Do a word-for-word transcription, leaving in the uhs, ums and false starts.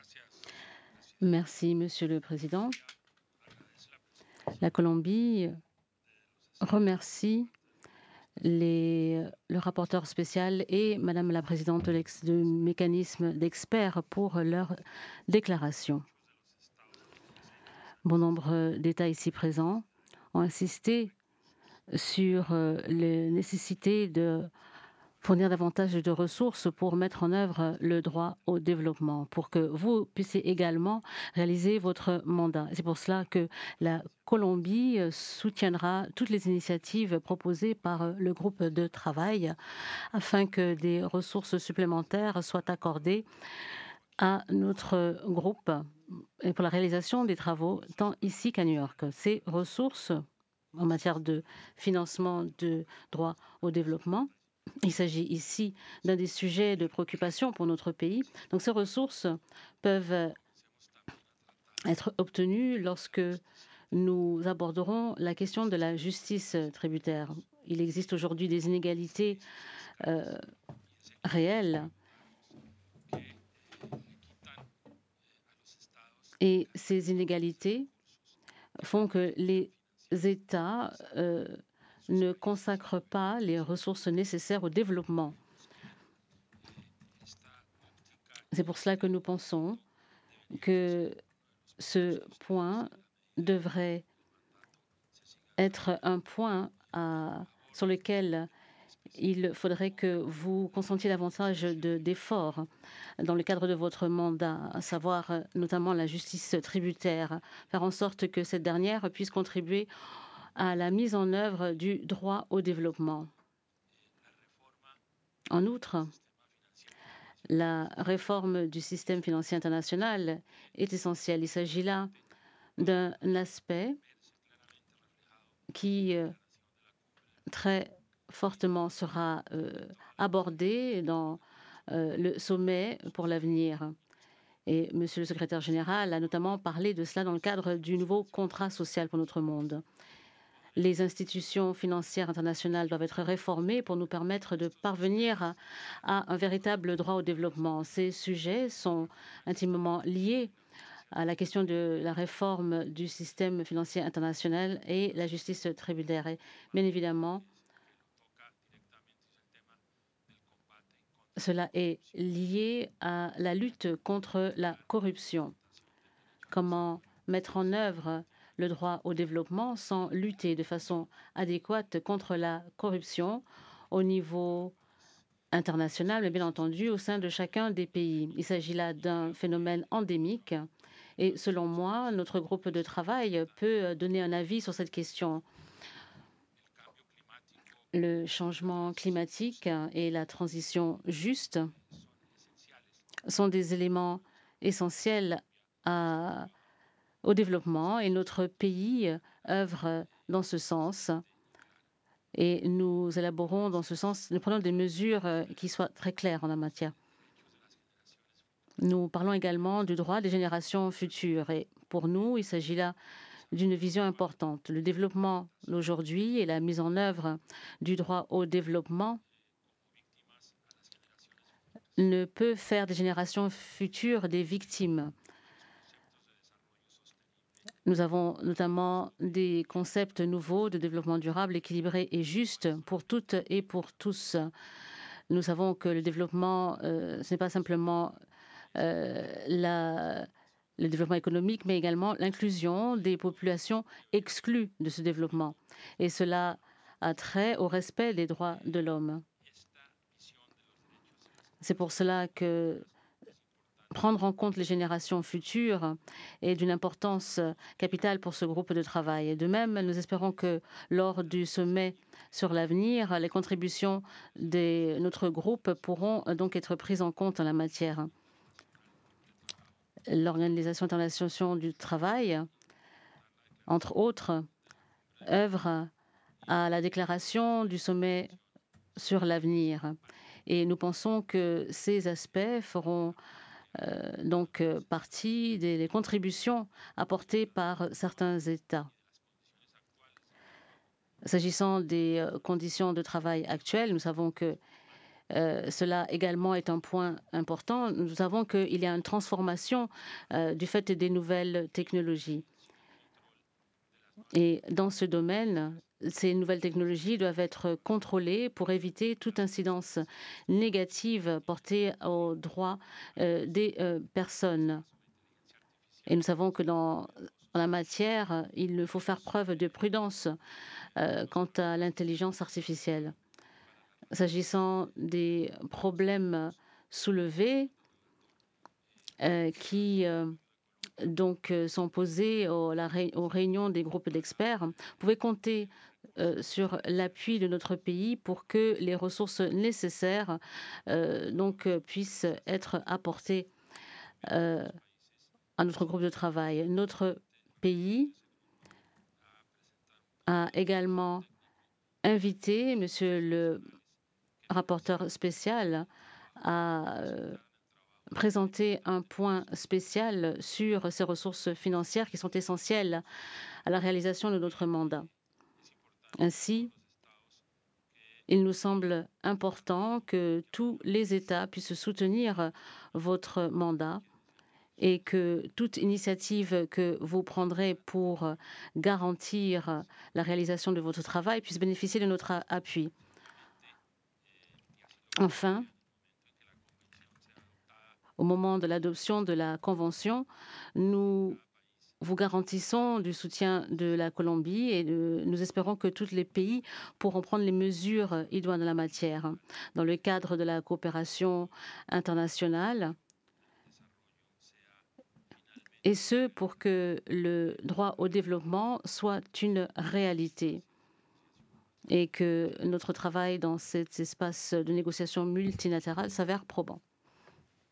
Merci, Monsieur le Président. La Colombie remercie les, le rapporteur spécial et Madame la Présidente de l'ex- du mécanisme d'experts pour leur déclaration. Bon nombre d'États ici présents ont insisté sur la nécessité de fournir davantage de ressources pour mettre en œuvre le droit au développement, pour que vous puissiez également réaliser votre mandat. C'est pour cela que la Colombie soutiendra toutes les initiatives proposées par le groupe de travail afin que des ressources supplémentaires soient accordées à notre groupe et pour la réalisation des travaux tant ici qu'à New York. Ces ressources en matière de financement de droit au développement, il s'agit ici d'un des sujets de préoccupation pour notre pays. Donc ces ressources peuvent être obtenues lorsque nous aborderons la question de la justice tributaire. Il existe aujourd'hui des inégalités euh, réelles et ces inégalités font que les États euh, ne consacrent pas les ressources nécessaires au développement. C'est pour cela que nous pensons que ce point devrait être un point à, sur lequel il faudrait que vous consentiez davantage d'efforts dans le cadre de votre mandat, à savoir notamment la justice tributaire, faire en sorte que cette dernière puisse contribuer à la mise en œuvre du droit au développement. En outre, la réforme du système financier international est essentielle. Il s'agit là d'un aspect qui euh, très fortement sera euh, abordé dans euh, le sommet pour l'avenir. Et Monsieur le secrétaire général a notamment parlé de cela dans le cadre du nouveau contrat social pour notre monde. Les institutions financières internationales doivent être réformées pour nous permettre de parvenir à, à un véritable droit au développement. Ces sujets sont intimement liés à la question de la réforme du système financier international et la justice tributaire. Et bien évidemment, cela est lié à la lutte contre la corruption. Comment mettre en œuvre le droit au développement sans lutter de façon adéquate contre la corruption au niveau international, mais bien entendu au sein de chacun des pays. Il s'agit là d'un phénomène endémique et selon moi, notre groupe de travail peut donner un avis sur cette question. Le changement climatique et la transition juste sont des éléments essentiels à, au développement et notre pays œuvre dans ce sens. Et nous élaborons dans ce sens, nous prenons des mesures qui soient très claires en la matière. Nous parlons également du droit des générations futures. Et pour nous, il s'agit là d'une vision importante. Le développement d'aujourd'hui et la mise en œuvre du droit au développement ne peut faire des générations futures des victimes. Nous avons notamment des concepts nouveaux de développement durable, équilibré et juste pour toutes et pour tous. Nous savons que le développement, euh, ce n'est pas simplement euh, la, le développement économique, mais également l'inclusion des populations exclues de ce développement. Et cela a trait au respect des droits de l'homme. C'est pour cela que prendre en compte les générations futures est d'une importance capitale pour ce groupe de travail. Et de même, nous espérons que lors du sommet sur l'avenir, les contributions de notre groupe pourront donc être prises en compte en la matière. L'Organisation internationale du travail, entre autres, œuvre à la déclaration du sommet sur l'avenir. Et nous pensons que ces aspects feront euh, donc euh, partie des, des contributions apportées par certains États. S'agissant des euh, conditions de travail actuelles, nous savons que Euh, cela également est un point important. Nous savons qu'il y a une transformation euh, du fait des nouvelles technologies. Et dans ce domaine, ces nouvelles technologies doivent être contrôlées pour éviter toute incidence négative portée aux droits euh, des euh, personnes. Et nous savons que dans en la matière, il faut faire preuve de prudence euh, quant à l'intelligence artificielle. S'agissant des problèmes soulevés euh, qui euh, donc euh, sont posés au- la ré- aux réunions des groupes d'experts, vous pouvez compter euh, sur l'appui de notre pays pour que les ressources nécessaires euh, donc euh, puissent être apportées euh, à notre groupe de travail. Notre pays a également invité Monsieur le rapporteur spécial à euh, présenter un point spécial sur ces ressources financières qui sont essentielles à la réalisation de notre mandat. Ainsi, il nous semble important que tous les États puissent soutenir votre mandat et que toute initiative que vous prendrez pour garantir la réalisation de votre travail puisse bénéficier de notre appui. Enfin, au moment de l'adoption de la Convention, nous vous garantissons du soutien de la Colombie et de, nous espérons que tous les pays pourront prendre les mesures idoines en la matière. Dans le cadre de la coopération internationale, et ce pour que le droit au développement soit une réalité et que notre travail dans cet espace de négociation multilatérale s'avère probant.